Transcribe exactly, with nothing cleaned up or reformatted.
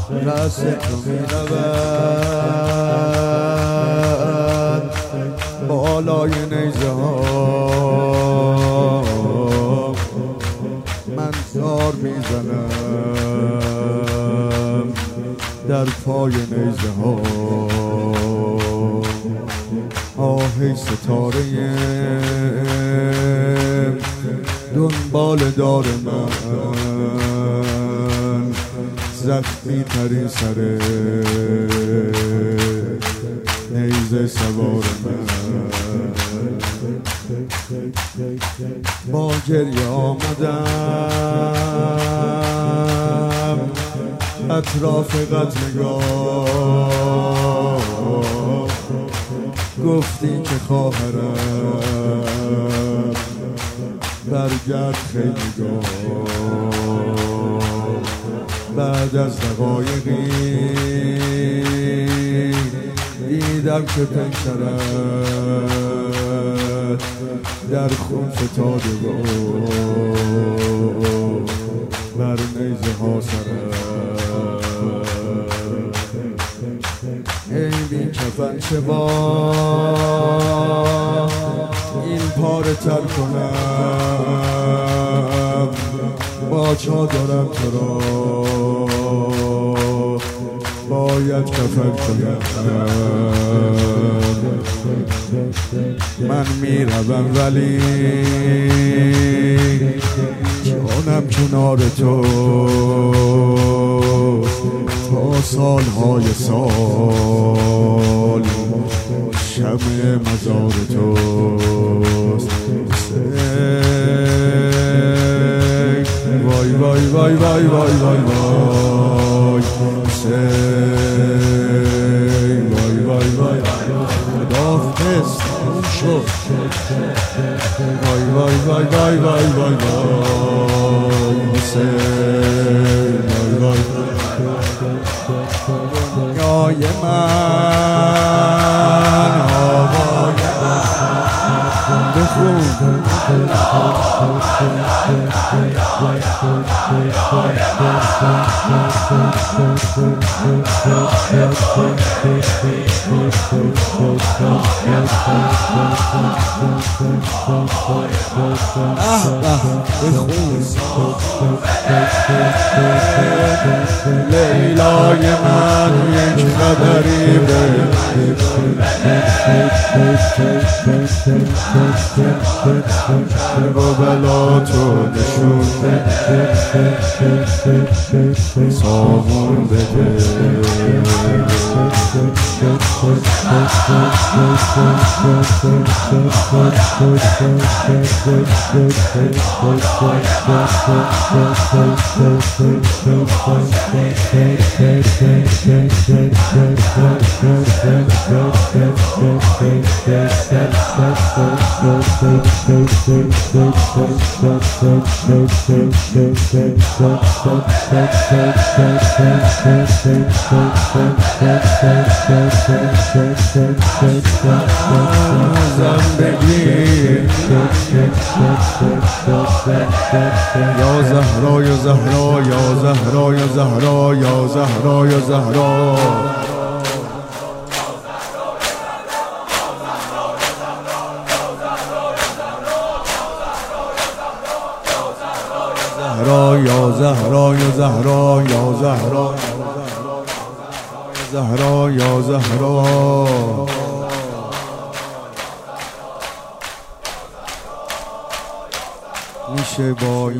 رأس تو می رود بالای نیزه ها، من تار می زنم در پای نیزه ها. آهی ستاره دنبال دار من، زخمی ترین سر نیزه سوار من. با گریه آمدم اطراف قتلگاه، گفتی که خواهرم برگرد خیمگاه. بعد از دقایقی دیدم که پنجرت در خون فتاده بود، بر نیزه ها سرت. ای بی کفن چه با این پاره تر کنم، با چادرم تو را باید کفن کنم. من میروم ولی جانم کنار تو تا سالهای سال، شمع مزار توست. وای وای وای وای وای وای وای وای وای وای خداحافظ شد. وای وای وای وای وای وای وای حسین وای وای دنیای من آقای من بخون. لیلای من یک قدری به و بلا تو نشون سامون بده. یا زهرا یا زهرا یا زهرا یا زهرا یا زهرا یا زهرا یا زهرا یا زهرا یا زهرا زهرا یا زهرا میشه با